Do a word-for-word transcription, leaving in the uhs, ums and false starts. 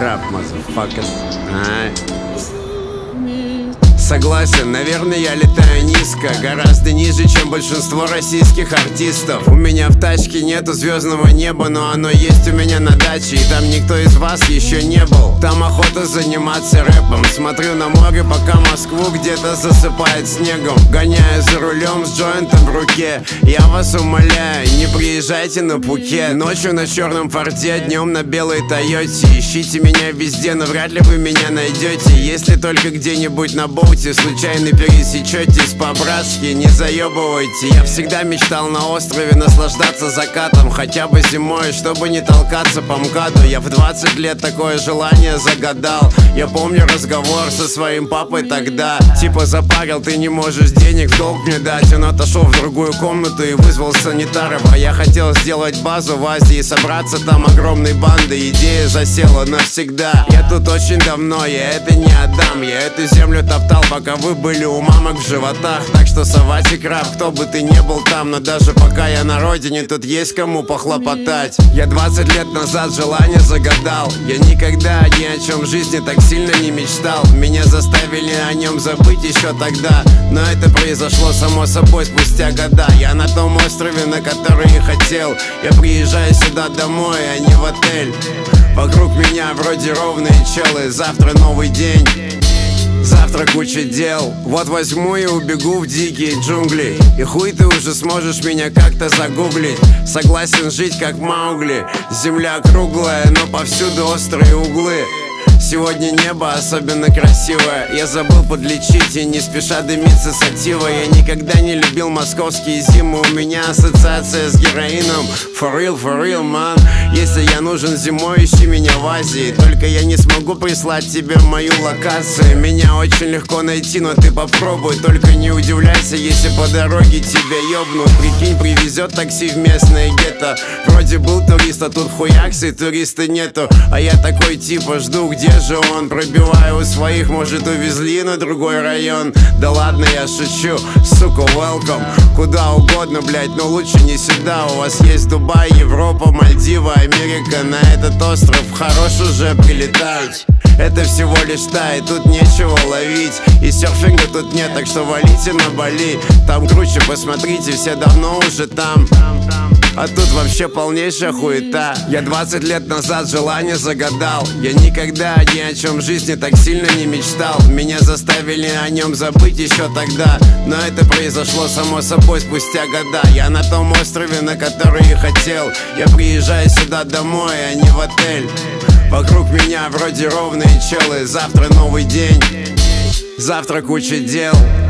Rap, motherfuckers. Ай. Согласен, наверное, я летаю низко, гораздо ниже, чем большинство российских артистов. У меня в тачке нету звездного неба, но оно есть у меня на даче, и там никто из вас еще не был. Там охота заниматься рэпом. Смотрю на море, пока Москву где-то засыпает снегом. Гоняю за рулем с джойнтом в руке. Я вас умоляю, не приезжайте на Пхукет. Ночью на черном форте, днем на белой Тойоте. Ищите меня везде, но вряд ли вы меня найдете. Если только где-нибудь на боуте случайно пересечетесь по-братски, не заебывайте. Я всегда мечтал на острове наслаждаться закатом, хотя бы зимой, чтобы не толкаться по МКАДу. Я в двадцать лет такое желание загадал. Я помню разговор со своим папой тогда. Типа запарил, ты не можешь денег в долг мне дать. Он отошел в другую комнату и вызвал санитаров. А я хотел сделать базу в Азии, собраться там огромной бандой. Идея засела навсегда. Я тут очень давно, я это не отдам. Я эту землю топтал, пока вы были у мамок в животах. Так что совать краб, кто бы ты не был там. Но даже пока я на родине, тут есть кому похлопотать. Я двадцать лет назад желание загадал. Я никогда ни о чем в жизни так сильно не мечтал. Меня заставили о нем забыть еще тогда, но это произошло само собой спустя года. Я на том острове, на который и хотел. Я приезжаю сюда домой, а не в отель. Вокруг меня вроде ровные челы. Завтра новый день, завтра куча дел. Вот возьму и убегу в дикие джунгли, и хуй ты уже сможешь меня как-то загуглить. Согласен жить как Маугли. Земля круглая, но повсюду острые углы. Сегодня небо особенно красивое. Я забыл подлечить и не спеша дымиться сатива. Я никогда не любил московские зимы. У меня ассоциация с героином. For real, for real, man. Если я нужен зимой, ищи меня в Азии. Только я не смогу прислать тебе мою локацию. Меня очень легко найти, но ты попробуй. Только не удивляйся, если по дороге тебя ёбнут. Прикинь, привезет такси в местное гетто. Вроде был турист, а тут хуякс и туриста нету. А я такой типа жду, где же он? Пробиваю у своих, может увезли на другой район. Да ладно, я шучу, сука, welcome. Куда угодно, блять, но лучше не сюда. У вас есть Дубай, Европа, Мальдивы, Америка. На этот остров хорош уже прилетать. Это всего лишь та, и тут нечего ловить. И серфинга тут нет, так что валите на Бали. Там круче, посмотрите, все давно уже там. А тут вообще полнейшая хуета. Я двадцать лет назад желание загадал. Я никогда ни о чем в жизни так сильно не мечтал. Меня заставили о нем забыть еще тогда, но это произошло само собой спустя года. Я на том острове, на который и хотел. Я приезжаю сюда домой, а не в отель. Вокруг меня вроде ровные челы. Завтра новый день, завтра куча дел.